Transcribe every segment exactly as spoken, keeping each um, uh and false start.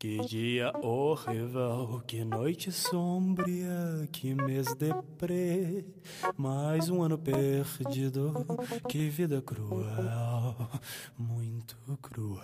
Que dia horrível, que noite sombria, que mês deprê, mais um ano perdido, que vida cruel, muito cruel.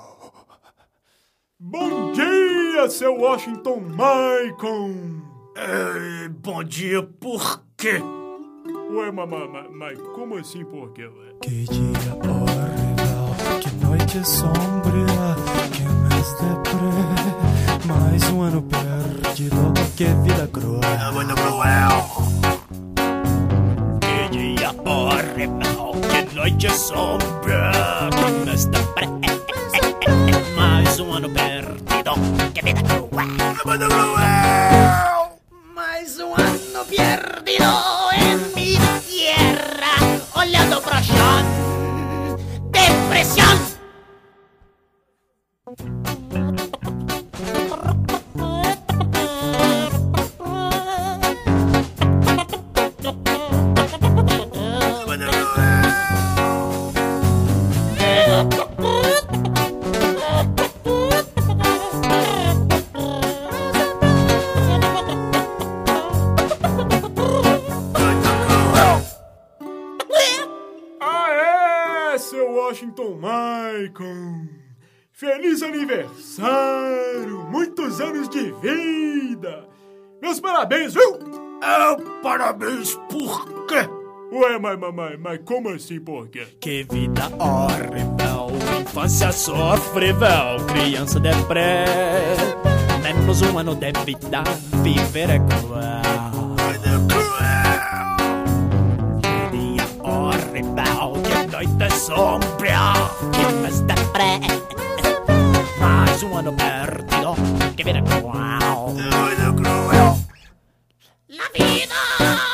Bom dia, seu Washington Maicon! Ei, bom dia, por quê? Ué, mamãe, mas como assim por quê, ué? Que dia horrível, que noite sombria, que mês deprê, mais um ano perdido, que vida cruel, muito cruel. Que dia horrível, que noite sombria, que mês deprê, mais um ano perdido, que vida cruel, muito cruel. Mais um ano perdido em minha tierra, olhando pro chão, depressão. Seu Washington Maicon, feliz aniversário, muitos anos de vida, meus parabéns, viu? Oh, parabéns, por quê? Ué, mas, mas, mas como assim, por quê? Que vida horrível, infância sofrível, criança deprê, menos um ano de vida, viver é cruel. Que dia horrível, que noite sombria, que mês deprê, mais um ano perdido, que vida cruel. La vida